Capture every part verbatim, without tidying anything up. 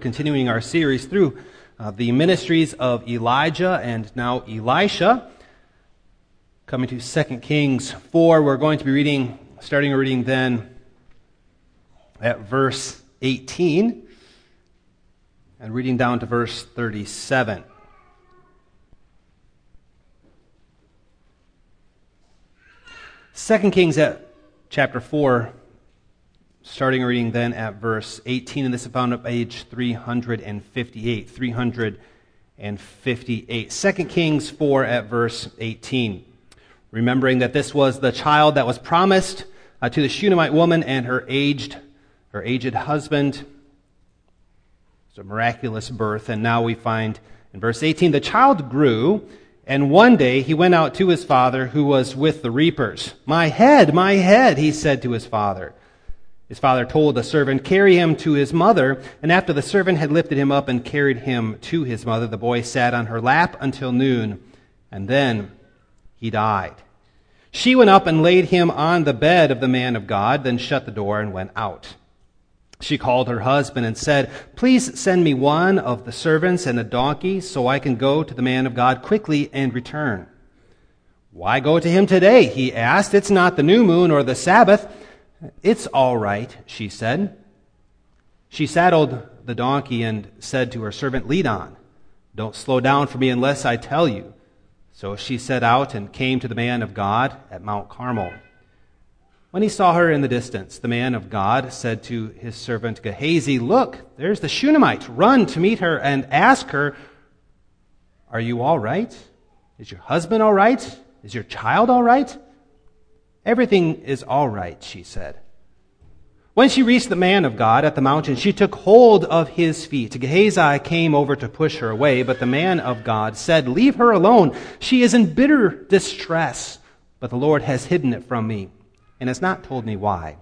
continuing our series through uh, the ministries of Elijah and now Elisha. Coming to Second Kings four, we're going to be reading, starting a reading then at verse eighteen and reading down to verse thirty-seven. Second Kings at chapter four, starting a reading then at verse eighteen, and this is found on page three fifty-eight. three fifty-eight. Second Kings four at verse eighteen. Remembering that this was the child that was promised uh, to the Shunammite woman and her aged, her aged husband. It's a miraculous birth, and now we find in verse eighteen, the child grew, and one day he went out to his father who was with the reapers. "My head, my head," he said to his father. His father told the servant, "Carry him to his mother." And after the servant had lifted him up and carried him to his mother, the boy sat on her lap until noon, and then he died. She went up and laid him on the bed of the man of God, then shut the door and went out. She called her husband and said, "Please send me one of the servants and a donkey so I can go to the man of God quickly and return." "Why go to him today?" he asked. "It's not the new moon or the Sabbath." "It's all right," she said. She saddled the donkey and said to her servant, "Lead on. Don't slow down for me unless I tell you." So she set out and came to the man of God at Mount Carmel. When he saw her in the distance, the man of God said to his servant Gehazi, "Look, there's the Shunammite. Run to meet her and ask her, 'Are you all right? Is your husband all right? Is your child all right?' "Everything is all right," she said. When she reached the man of God at the mountain, she took hold of his feet. Gehazi came over to push her away, but the man of God said, "Leave her alone. She is in bitter distress, but the Lord has hidden it from me and has not told me why."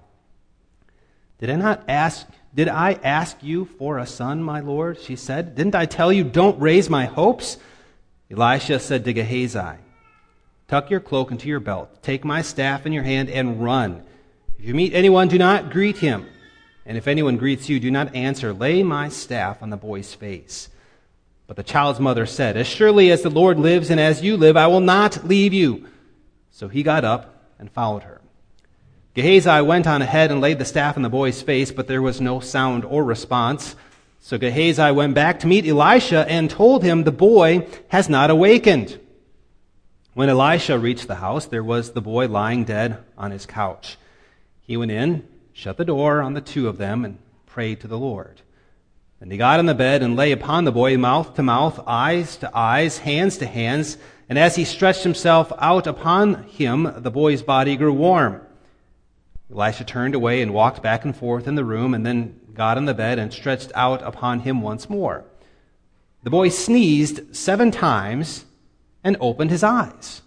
Did I not ask, did I ask you for a son, my Lord?" she said. "Didn't I tell you, don't raise my hopes?" Elisha said to Gehazi, "Tuck your cloak into your belt, take my staff in your hand, and run. If you meet anyone, do not greet him. And if anyone greets you, do not answer. Lay my staff on the boy's face." But the child's mother said, "As surely as the Lord lives and as you live, I will not leave you." So he got up and followed her. Gehazi went on ahead and laid the staff on the boy's face, but there was no sound or response. So Gehazi went back to meet Elisha and told him, "The boy has not awakened." When Elisha reached the house, there was the boy lying dead on his couch. He went in, shut the door on the two of them, and prayed to the Lord. Then he got on the bed and lay upon the boy, mouth to mouth, eyes to eyes, hands to hands. And as he stretched himself out upon him, the boy's body grew warm. Elisha turned away and walked back and forth in the room, and then got on the bed and stretched out upon him once more. The boy sneezed seven times and opened his eyes.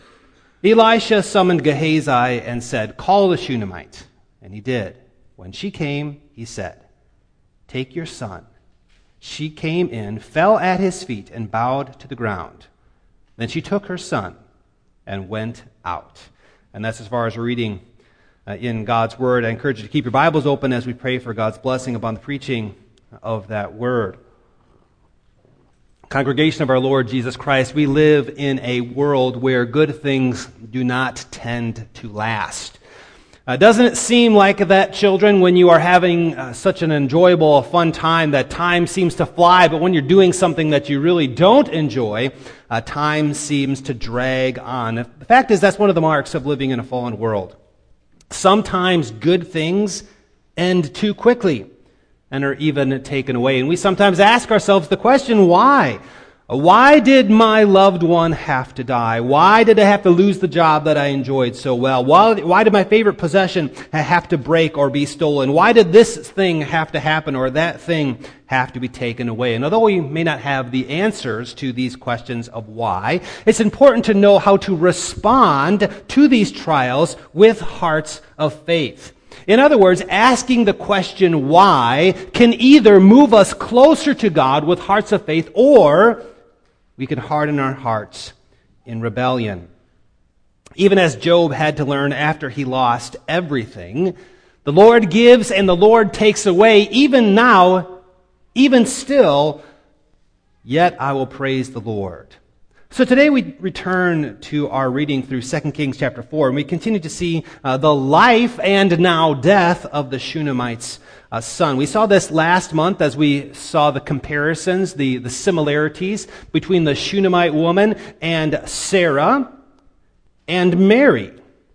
Elisha summoned Gehazi and said, "Call the Shunammite." And he did. When she came, he said, "Take your son." She came in, fell at his feet, and bowed to the ground. Then she took her son and went out. And that's as far as we're reading uh, in God's Word. I encourage you to keep your Bibles open as we pray for God's blessing upon the preaching of that Word. Congregation of our Lord Jesus Christ, we live in a world where good things do not tend to last. Uh, doesn't it seem like that, children, when you are having uh, such an enjoyable, fun time, that time seems to fly, but when you're doing something that you really don't enjoy, uh, time seems to drag on. The fact is, that's one of the marks of living in a fallen world. Sometimes good things end too quickly and are even taken away. And we sometimes ask ourselves the question, why? Why did my loved one have to die? Why did I have to lose the job that I enjoyed so well? Why, why did my favorite possession have to break or be stolen? Why did this thing have to happen or that thing have to be taken away? And although we may not have the answers to these questions of why, it's important to know how to respond to these trials with hearts of faith. In other words, asking the question why can either move us closer to God with hearts of faith, or we can harden our hearts in rebellion. Even as Job had to learn after he lost everything, the Lord gives and the Lord takes away. Even now, Even still, yet I will praise the Lord. So today we return to our reading through Second Kings chapter four, and we continue to see uh, the life and now death of the Shunammite's uh, son. We saw this last month as we saw the comparisons, the, the similarities between the Shunammite woman and Sarah and Mary.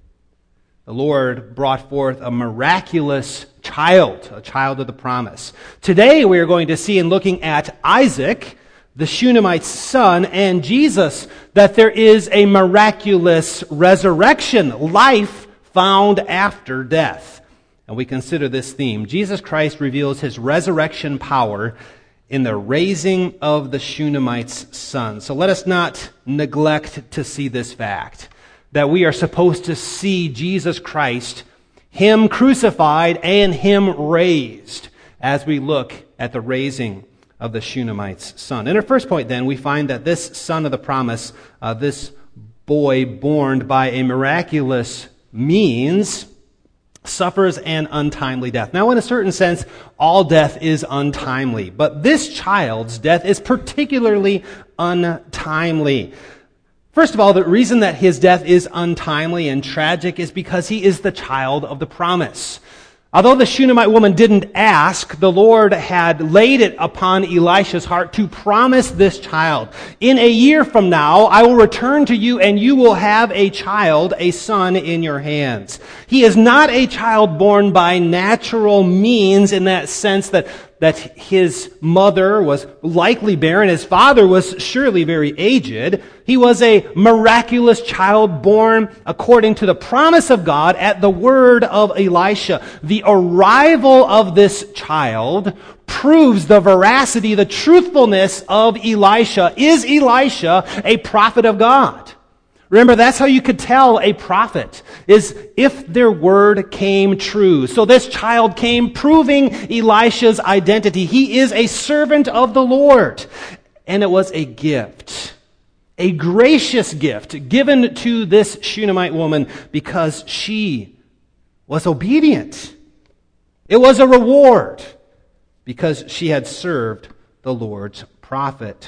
The Lord brought forth a miraculous child, a child of the promise. Today we are going to see in looking at Isaac, the Shunammite's son, and Jesus, that there is a miraculous resurrection, life found after death. And we consider this theme. Jesus Christ reveals his resurrection power in the raising of the Shunammite's son. So let us not neglect to see this fact, that we are supposed to see Jesus Christ, him crucified and him raised, as we look at the raising of the Shunammite's son. In our first point, then, we find that this son of the promise, uh, this boy born by a miraculous means, suffers an untimely death. Now, in a certain sense, all death is untimely, but this child's death is particularly untimely. First of all, the reason that his death is untimely and tragic is because he is the child of the promise. Although the Shunammite woman didn't ask, the Lord had laid it upon Elisha's heart to promise this child. In a year from now, I will return to you and you will have a child, a son in your hands. He is not a child born by natural means in that sense that that his mother was likely barren. His father was surely very aged. He was a miraculous child born according to the promise of God at the word of Elisha. The arrival of this child proves the veracity, the truthfulness of Elisha. Is Elisha a prophet of God? Remember, that's how you could tell a prophet, is if their word came true. So this child came proving Elisha's identity. He is a servant of the Lord. And it was a gift, a gracious gift given to this Shunammite woman because she was obedient. It was a reward because she had served the Lord's prophet.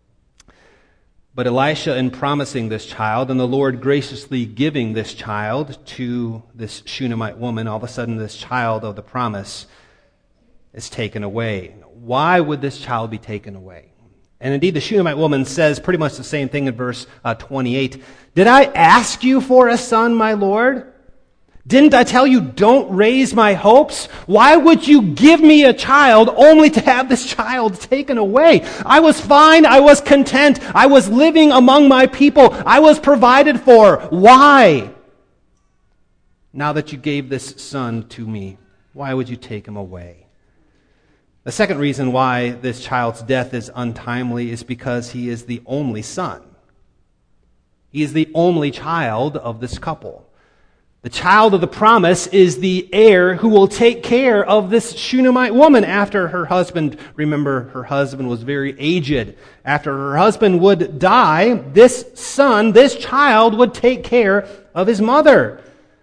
But Elisha, in promising this child, and the Lord graciously giving this child to this Shunammite woman, all of a sudden this child of the promise is taken away. Why would this child be taken away? And indeed, the Shunammite woman says pretty much the same thing in verse uh, twenty-eight. Did I ask you for a son, my Lord? Didn't I tell you, don't raise my hopes? Why would you give me a child only to have this child taken away? I was fine. I was content. I was living among my people. I was provided for. Why? Now that you gave this son to me, why would you take him away? The second reason why this child's death is untimely is because he is the only son. He is the only child of this couple. The child of the promise is the heir who will take care of this Shunammite woman after her husband, remember, her husband was very aged. After her husband would die, this son, this child would take care of his mother.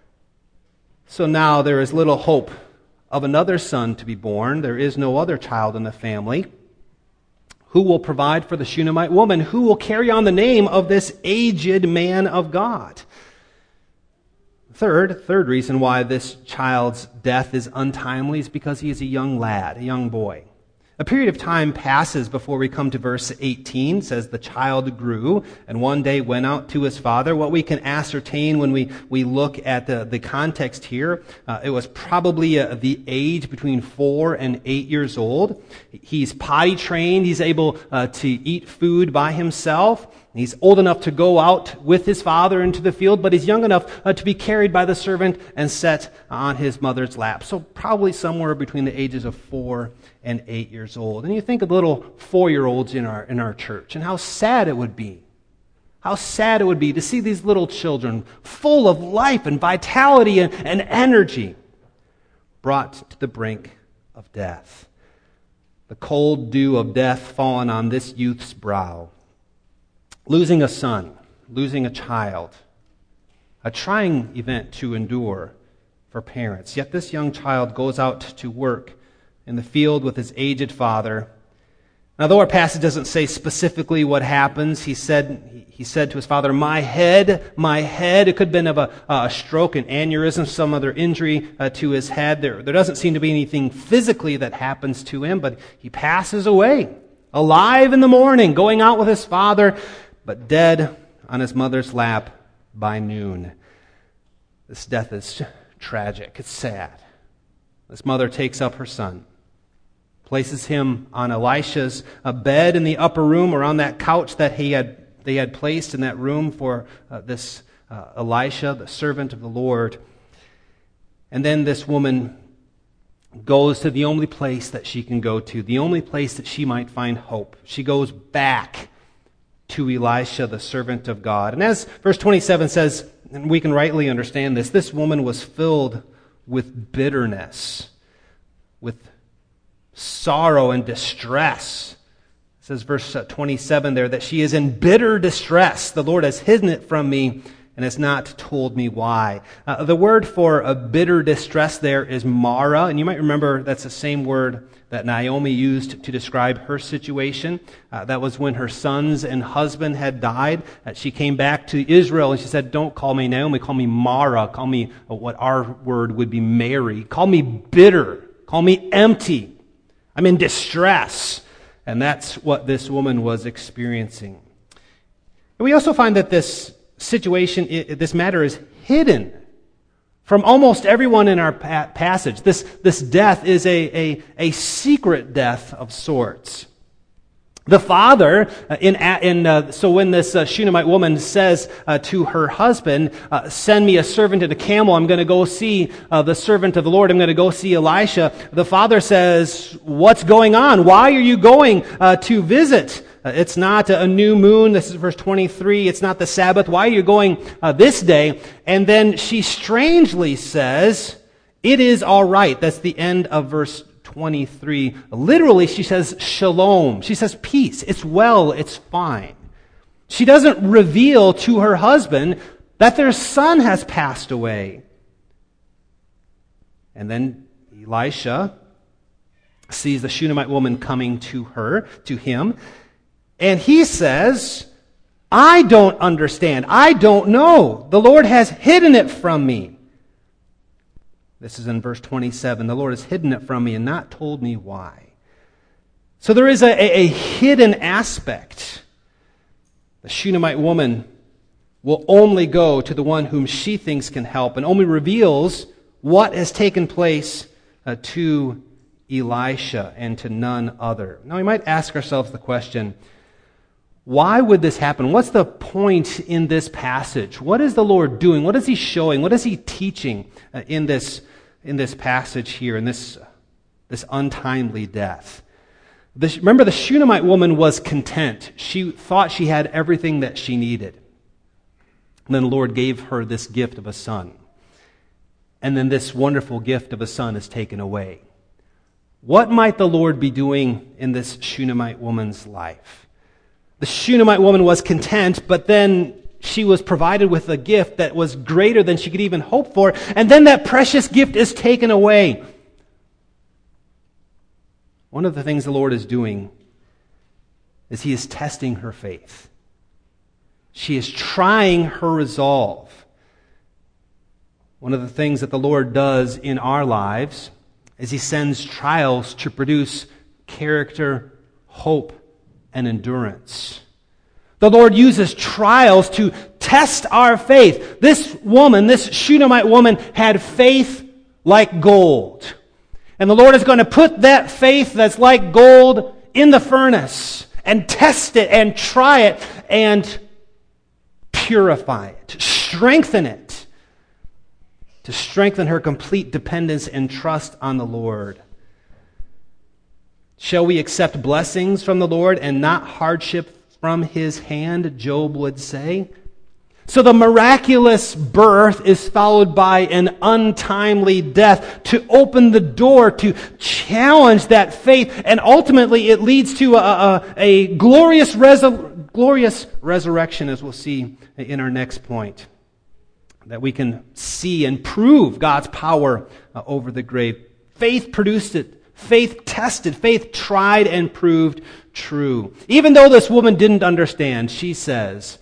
So now there is little hope of another son to be born. There is no other child in the family. Who will provide for the Shunammite woman? Who will carry on the name of this aged man of God? Third, third reason why this child's death is untimely is because he is a young lad, a young boy. A period of time passes before we come to verse eighteen. It says, the child grew and one day went out to his father. What we can ascertain when we, we look at the, the context here, uh, it was probably uh, the age between four and eight years old. He's potty trained. He's able uh, to eat food by himself. He's old enough to go out with his father into the field, but he's young enough uh, to be carried by the servant and set on his mother's lap. So probably somewhere between the ages of four and eight years old. And you think of little four-year-olds in our in our church and how sad it would be. How sad it would be to see these little children full of life and vitality and, and energy brought to the brink of death. The cold dew of death fallen on this youth's brow. Losing a son, losing a child, a trying event to endure for parents. Yet this young child goes out to work in the field with his aged father, Now, though our passage doesn't say specifically what happens, he said he said to his father, "My head, my head." It could have been of a, a stroke, an aneurysm, some other injury uh, to his head. There, there doesn't seem to be anything physically that happens to him, but he passes away, alive in the morning, going out with his father, but dead on his mother's lap by noon. This death is tragic. It's sad. This mother takes up her son, places him on Elisha's uh, bed in the upper room, or on that couch that he had they had placed in that room for uh, this uh, Elisha, the servant of the Lord. And then this woman goes to the only place that she can go to, the only place that she might find hope. She goes back to Elisha, the servant of God. And as verse twenty-seven says, and we can rightly understand this, this woman was filled with bitterness, with sorrow and distress. It says verse twenty-seven there that she is in bitter distress. The Lord has hidden it from me and has not told me why. Uh, the word for a bitter distress there is Mara, and you might remember that's the same word that Naomi used to describe her situation. Uh, that was when her sons and husband had died. Uh, she came back to Israel and she said, "Don't call me Naomi, call me Mara. Call me uh, what our word would be Mary. Call me bitter. Call me empty. I'm in distress." And that's what this woman was experiencing. And we also find that this situation, this matter is hidden from almost everyone in our passage. This, this death is a, a, a secret death of sorts. The father, in, in uh, so when this uh, Shunammite woman says uh, to her husband, uh, "Send me a servant and a camel, I'm going to go see uh, the servant of the Lord, I'm going to go see Elisha," the father says, "What's going on? Why are you going uh, to visit? Uh, it's not a new moon." This is verse twenty-three. "It's not the Sabbath. Why are you going uh, this day?" And then she strangely says, "It is all right." That's the end of verse twenty-three. Literally, she says shalom. She says peace. It's well. It's fine. She doesn't reveal to her husband that their son has passed away. And then Elisha sees the Shunammite woman coming to her, to him, and he says, "I don't understand. I don't know. The Lord has hidden it from me." This is in verse twenty-seven. "The Lord has hidden it from me and not told me why." So there is a, a, a hidden aspect. The Shunammite woman will only go to the one whom she thinks can help, and only reveals what has taken place uh, to Elisha and to none other. Now we might ask ourselves the question, why would this happen? What's the point in this passage? What is the Lord doing? What is He showing? What is He teaching uh, in this in this passage here, in this this untimely death? The, remember, the Shunammite woman was content. She thought she had everything that she needed. And then the Lord gave her this gift of a son. And then this wonderful gift of a son is taken away. What might the Lord be doing in this Shunammite woman's life? The Shunammite woman was content, but then she was provided with a gift that was greater than she could even hope for, and then that precious gift is taken away. One of the things the Lord is doing is He is testing her faith. She is trying her resolve. One of the things that the Lord does in our lives is He sends trials to produce character, hope, and endurance. The Lord uses trials to test our faith. This woman, this Shunammite woman, had faith like gold. And the Lord is going to put that faith that's like gold in the furnace and test it and try it and purify it, strengthen it, to strengthen her complete dependence and trust on the Lord. Shall we accept blessings from the Lord and not hardship from His hand, Job would say? So the miraculous birth is followed by an untimely death to open the door, to challenge that faith, and ultimately it leads to a, a, a glorious, resur- glorious resurrection, as we'll see in our next point, that we can see and prove God's power uh, over the grave. Faith produced it. Faith tested, faith tried and proved true. Even though this woman didn't understand, she says,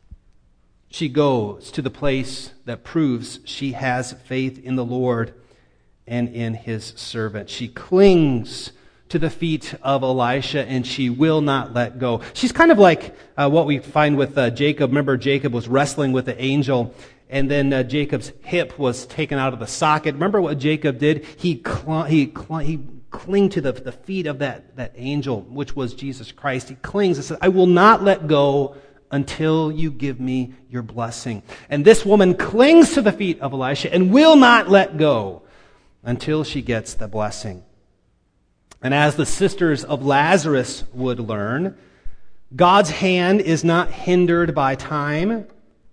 she goes to the place that proves she has faith in the Lord and in his servant. She clings to the feet of Elisha, and she will not let go. She's kind of like uh, what we find with uh, Jacob. Remember, Jacob was wrestling with the angel, and then uh, Jacob's hip was taken out of the socket. Remember what Jacob did? He clung, he clung, he clung to the, the feet of that, that angel, which was Jesus Christ. He clings and says, I will not let go until you give me your blessing. And this woman clings to the feet of Elisha and will not let go until she gets the blessing. And as the sisters of Lazarus would learn, God's hand is not hindered by time.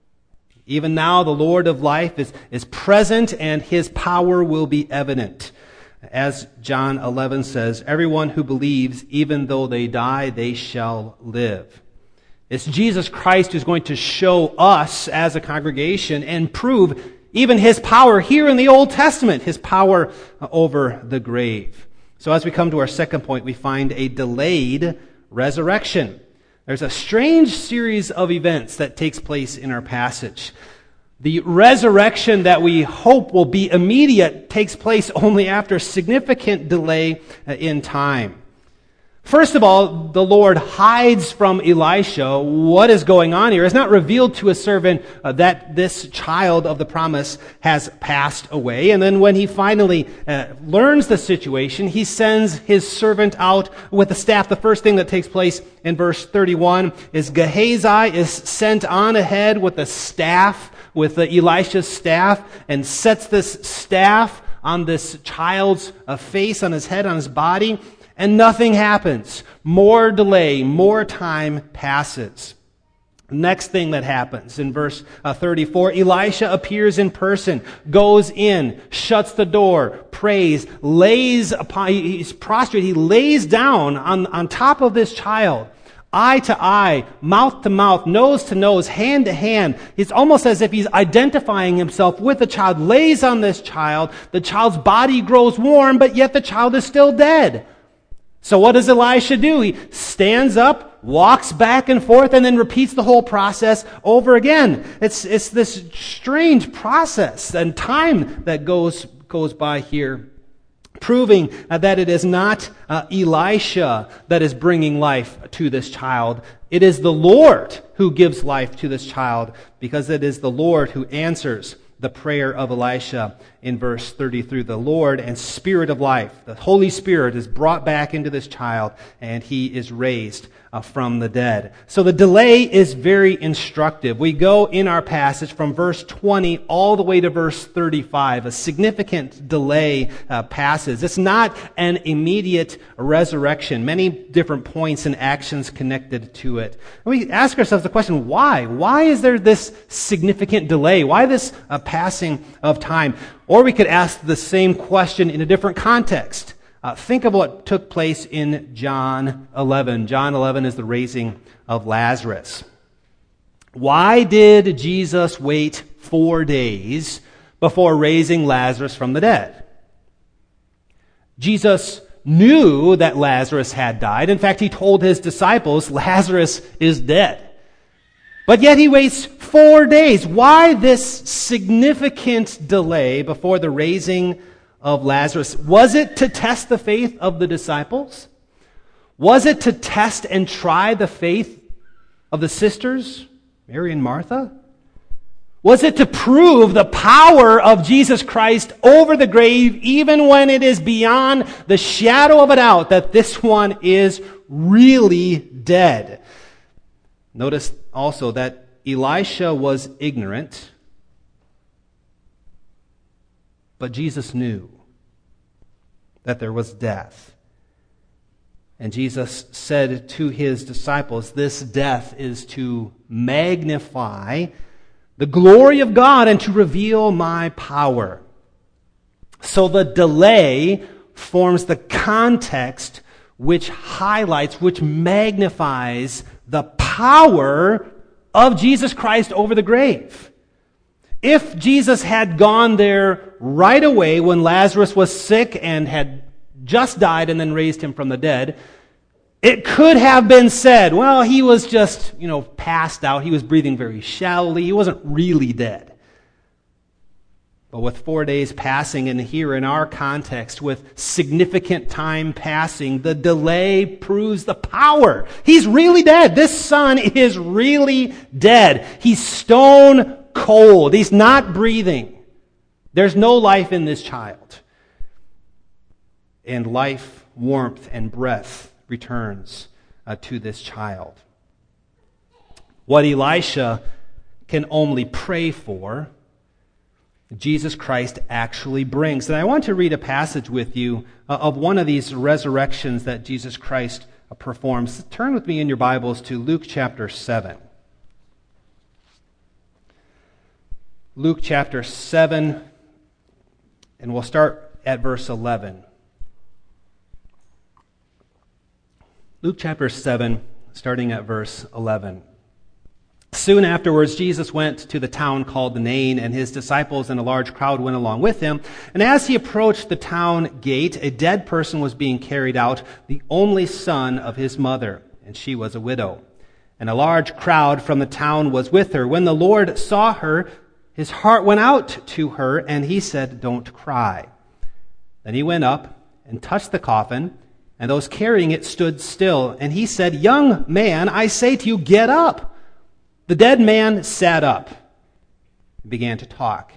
Even now, the Lord of life is, is present, and his power will be evident. As John eleven says, everyone who believes, even though they die, they shall live. It's Jesus Christ who's going to show us as a congregation and prove even his power here in the Old Testament, his power over the grave. So as we come to our second point, we find a delayed resurrection. There's a strange series of events that takes place in our passage. The resurrection that we hope will be immediate takes place only after significant delay in time. First of all, the Lord hides from Elisha what is going on here. It's not revealed to his servant uh, that this child of the promise has passed away. And then when he finally uh, learns the situation, he sends his servant out with the staff. The first thing that takes place in verse thirty-one is Gehazi is sent on ahead with the staff, with uh, Elisha's staff, and sets this staff on this child's uh, face, on his head, on his body. And nothing happens. More delay, more time passes. Next thing that happens in verse uh, thirty-four, Elisha appears in person, goes in, shuts the door, prays, lays upon, he's prostrate, he lays down on, on top of this child, eye to eye, mouth to mouth, nose to nose, hand to hand. It's almost as if he's identifying himself with the child, lays on this child. The child's body grows warm, but yet the child is still dead. So what does Elisha do? He stands up, walks back and forth, and then repeats the whole process over again. It's it's this strange process and time that goes goes by here, proving uh, that it is not uh, Elisha that is bringing life to this child. It is the Lord who gives life to this child, because it is the Lord who answers the prayer of Elisha in verse thirty-three. The Lord and Spirit of life, the Holy Spirit, is brought back into this child, and he is raised uh, from the dead. So the delay is very instructive. We go in our passage from verse twenty all the way to verse thirty-five. A significant delay uh, passes. It's not an immediate resurrection. Many different points and actions connected to it. And we ask ourselves the question, why? Why is there this significant delay? Why this uh, passing of time? Or we could ask the same question in a different context. Uh, think of what took place in John eleven. John eleven is the raising of Lazarus. Why did Jesus wait four days before raising Lazarus from the dead? Jesus knew that Lazarus had died. In fact, he told his disciples, Lazarus is dead. But yet he waits four days. Why this significant delay before the raising of Lazarus? Was it to test the faith of the disciples? Was it to test and try the faith of the sisters, Mary and Martha? Was it to prove the power of Jesus Christ over the grave, even when it is beyond the shadow of a doubt that this one is really dead? Notice also that Elisha was ignorant, but Jesus knew that there was death. And Jesus said to his disciples, this death is to magnify the glory of God and to reveal my power. So the delay forms the context which highlights, which magnifies the power of Jesus Christ over the grave. If Jesus had gone there right away when Lazarus was sick and had just died and then raised him from the dead, it could have been said, well, he was just, you know, passed out. He was breathing very shallowly. He wasn't really dead. But with four days passing, and here in our context, with significant time passing, the delay proves the power. He's really dead. This son is really dead. He's stone cold. He's not breathing. There's no life in this child. And life, warmth, and breath returns uh, to this child. What Elisha can only pray for, Jesus Christ actually brings. And I want to read a passage with you uh, of one of these resurrections that Jesus Christ uh, performs. Turn with me in your Bibles to Luke chapter seven. Luke chapter seven, and we'll start at verse eleven. Luke chapter seven, starting at verse eleven. Soon afterwards, Jesus went to the town called Nain, and his disciples and a large crowd went along with him. And as he approached the town gate, a dead person was being carried out, the only son of his mother, and she was a widow. And a large crowd from the town was with her. When the Lord saw her, his heart went out to her, and he said, "Don't cry." Then he went up and touched the coffin, and those carrying it stood still. And he said, "Young man, I say to you, get up." The dead man sat up and began to talk.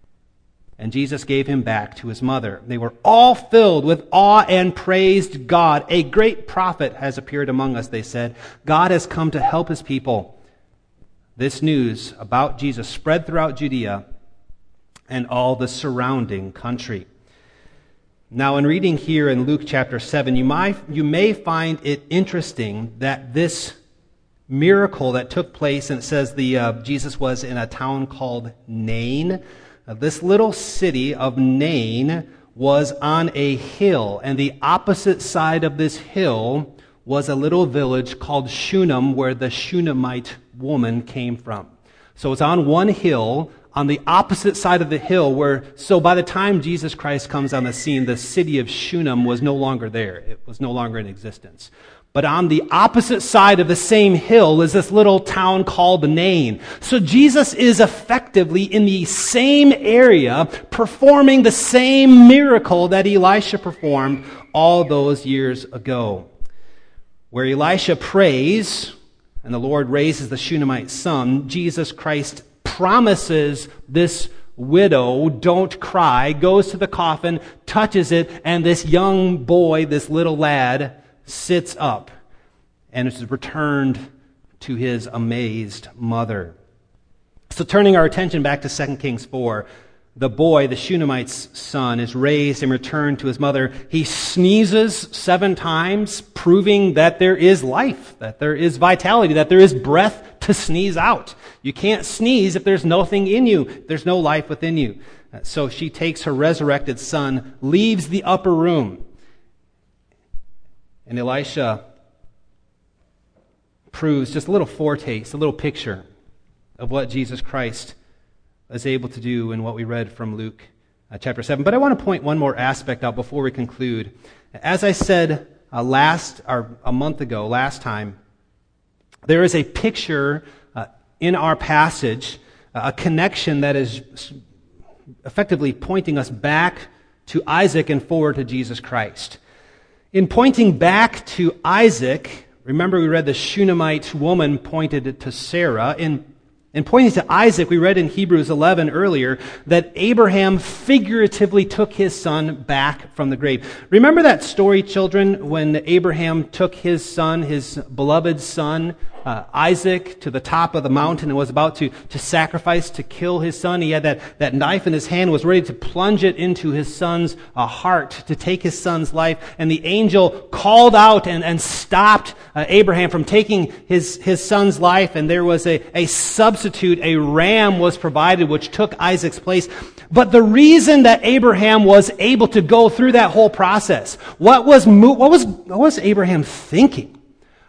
And Jesus gave him back to his mother. They were all filled with awe and praised God. "A great prophet has appeared among us," they said. "God has come to help his people." This news about Jesus spread throughout Judea and all the surrounding country. Now, in reading here in Luke chapter seven, you might, you may find it interesting that this miracle that took place, and it says the uh, Jesus was in a town called Nain. Uh, this little city of Nain was on a hill, and the opposite side of this hill was a little village called Shunem, where the Shunammite woman came from. So it's on one hill, on the opposite side of the hill, where, so by the time Jesus Christ comes on the scene, the city of Shunem was no longer there. It was no longer in existence. But on the opposite side of the same hill is this little town called Nain. So Jesus is effectively in the same area, performing the same miracle that Elisha performed all those years ago. Where Elisha prays, and the Lord raises the Shunammite son, Jesus Christ promises this widow, "Don't cry," goes to the coffin, touches it, and this young boy, this little lad, sits up and is returned to his amazed mother. So turning our attention back to Second Kings four, the boy, the Shunammite's son, is raised and returned to his mother. He sneezes seven times, proving that there is life, that there is vitality, that there is breath to sneeze out. You can't sneeze if there's nothing in you, if there's no life within you. So she takes her resurrected son, leaves the upper room, and Elisha proves just a little foretaste, a little picture of what Jesus Christ is able to do in what we read from Luke uh, chapter seven. But I want to point one more aspect out before we conclude. As I said uh, last, or a month ago, last time, there is a picture uh, in our passage, uh, a connection that is effectively pointing us back to Isaac and forward to Jesus Christ. In pointing back to Isaac, remember we read the Shunammite woman pointed to Sarah. In, in pointing to Isaac, we read in Hebrews eleven earlier that Abraham figuratively took his son back from the grave. Remember that story, children, when Abraham took his son, his beloved son, Uh, Isaac, to the top of the mountain and was about to, to sacrifice, to kill his son. He had that, that knife in his hand, was ready to plunge it into his son's uh, heart, to take his son's life. And the angel called out and, and stopped uh, Abraham from taking his, his son's life. And there was a, a substitute, a ram was provided, which took Isaac's place. But the reason that Abraham was able to go through that whole process, what was, what was, what was Abraham thinking?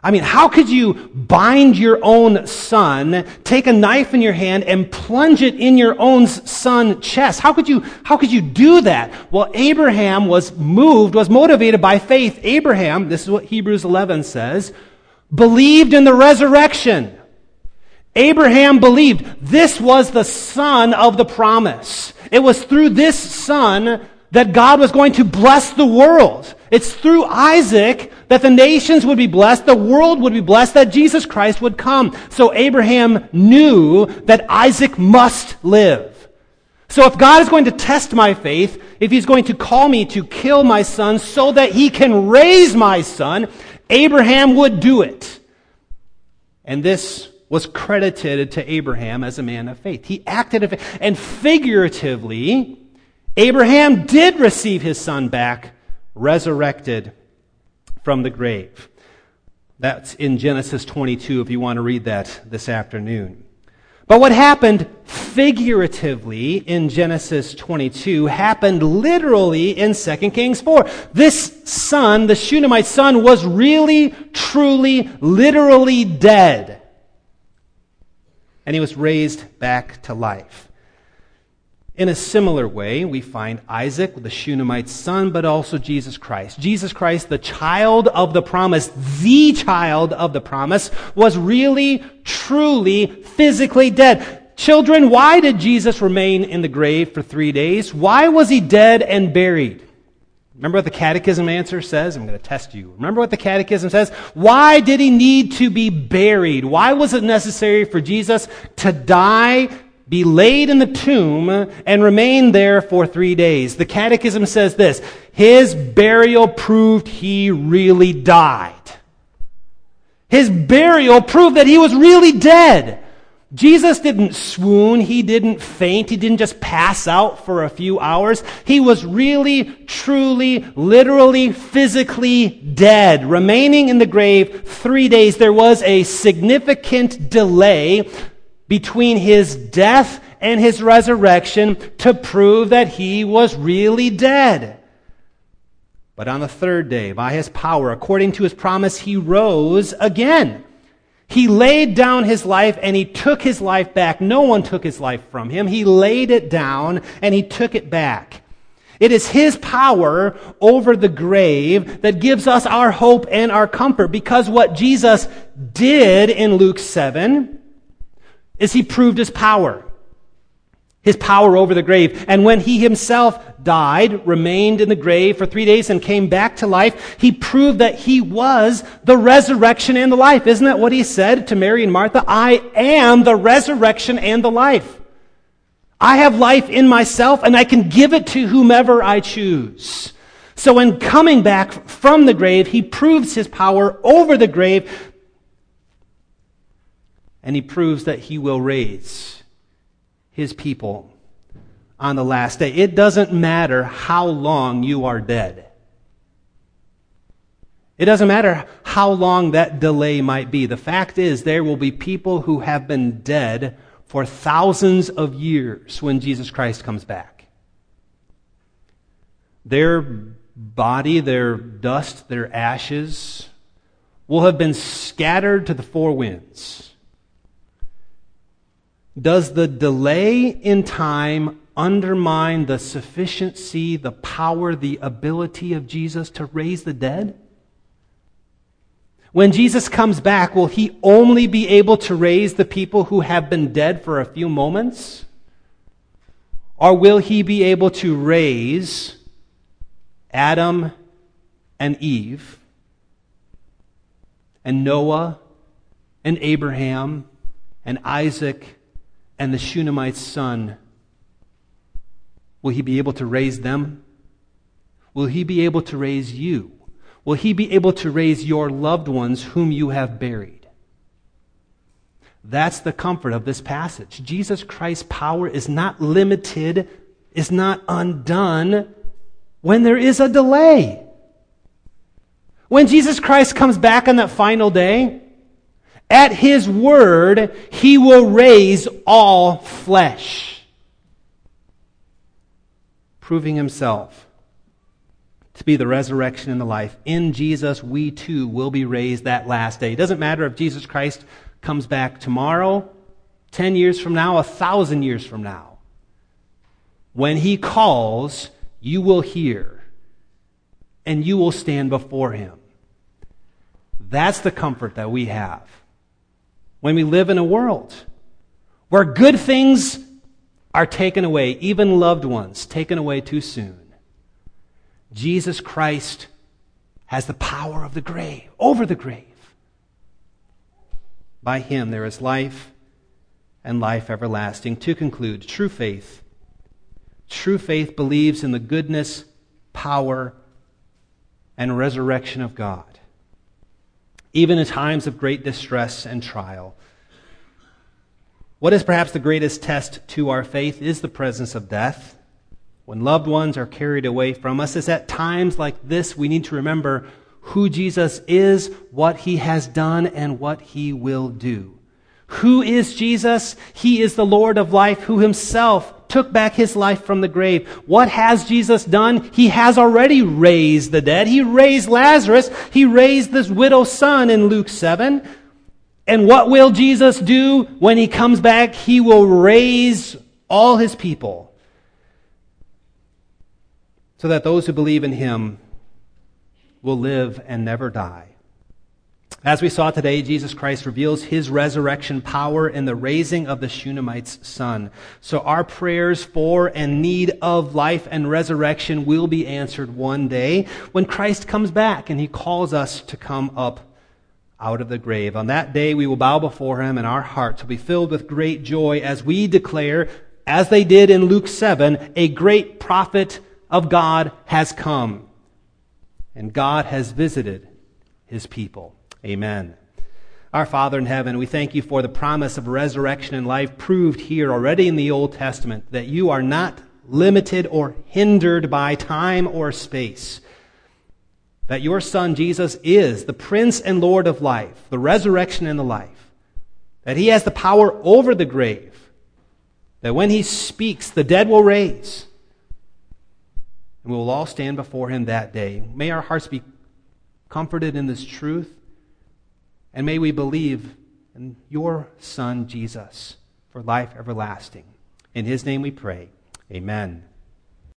I mean, how could you bind your own son, take a knife in your hand, and plunge it in your own son's chest? How could you, how could you do that? Well, Abraham was moved, was motivated by faith. Abraham, this is what Hebrews eleven says, believed in the resurrection. Abraham believed this was the son of the promise. It was through this son that God was going to bless the world. It's through Isaac that the nations would be blessed, the world would be blessed, that Jesus Christ would come. So Abraham knew that Isaac must live. So if God is going to test my faith, if he's going to call me to kill my son so that he can raise my son, Abraham would do it. And this was credited to Abraham as a man of faith. He acted in faith. And figuratively, Abraham did receive his son back, resurrected from the grave. That's in Genesis twenty-two if you want to read that this afternoon. But what happened figuratively in Genesis twenty-two happened literally in Second Kings four. This son, the Shunammite son, was really, truly, literally dead. And he was raised back to life. In a similar way, we find Isaac, the Shunammite son, but also Jesus Christ. Jesus Christ, the child of the promise, the child of the promise, was really, truly, physically dead. Children, why did Jesus remain in the grave for three days? Why was he dead and buried? Remember what the Catechism answer says? I'm going to test you. Remember what the Catechism says? Why did he need to be buried? Why was it necessary for Jesus to die, be laid in the tomb, and remain there for three days? The Catechism says this: his burial proved he really died. His burial proved that he was really dead. Jesus didn't swoon, he didn't faint, he didn't just pass out for a few hours. He was really, truly, literally, physically dead, remaining in the grave three days. There was a significant delay between his death and his resurrection to prove that he was really dead. But on the third day, by his power, according to his promise, he rose again. He laid down his life and he took his life back. No one took his life from him. He laid it down and he took it back. It is his power over the grave that gives us our hope and our comfort, because what Jesus did in Luke seven is he proved his power. His power over the grave. And when he himself died, remained in the grave for three days and came back to life, he proved that he was the resurrection and the life. Isn't that what he said to Mary and Martha? I am the resurrection and the life. I have life in myself and I can give it to whomever I choose. So in coming back from the grave, he proves his power over the grave, and he proves that he will raise his people on the last day. It doesn't matter how long you are dead. It doesn't matter how long that delay might be. The fact is, there will be people who have been dead for thousands of years when Jesus Christ comes back. Their body, their dust, their ashes will have been scattered to the four winds. Does the delay in time undermine the sufficiency, the power, the ability of Jesus to raise the dead? When Jesus comes back, will he only be able to raise the people who have been dead for a few moments? Or will he be able to raise Adam and Eve and Noah and Abraham and Isaac and the Shunammite's son? Will he be able to raise them? Will he be able to raise you? Will he be able to raise your loved ones whom you have buried? That's the comfort of this passage. Jesus Christ's power is not limited, is not undone when there is a delay. When Jesus Christ comes back on that final day, at his word, he will raise all flesh, proving himself to be the resurrection and the life. In Jesus, we too will be raised that last day. It doesn't matter if Jesus Christ comes back tomorrow, ten years from now, a thousand years from now. When he calls, you will hear, and you will stand before him. That's the comfort that we have when we live in a world where good things are taken away, even loved ones taken away too soon. Jesus Christ has the power of the grave, over the grave. By him there is life and life everlasting. To conclude, true faith. True faith believes in the goodness, power, and resurrection of God. Even in times of great distress and trial. What is perhaps the greatest test to our faith is the presence of death. When loved ones are carried away from us, it's at times like this we need to remember who Jesus is, what he has done, and what he will do. Who is Jesus? He is the Lord of life who himself took back his life from the grave. What has Jesus done? He has already raised the dead. He raised Lazarus. He raised this widow's son in Luke seven. And what will Jesus do when he comes back? He will raise all his people so that those who believe in him will live and never die. As we saw today, Jesus Christ reveals his resurrection power in the raising of the Shunammite's son. So our prayers for and need of life and resurrection will be answered one day when Christ comes back and he calls us to come up out of the grave. On that day we will bow before him and our hearts will be filled with great joy as we declare, as they did in Luke seven, a great prophet of God has come and God has visited his people. Amen. Our Father in heaven, we thank you for the promise of resurrection and life proved here already in the Old Testament, that you are not limited or hindered by time or space, that your Son Jesus is the Prince and Lord of life, the resurrection and the life, that he has the power over the grave, that when he speaks, the dead will raise, and we will all stand before him that day. May our hearts be comforted in this truth, and may we believe in your Son, Jesus, for life everlasting. In his name we pray. Amen.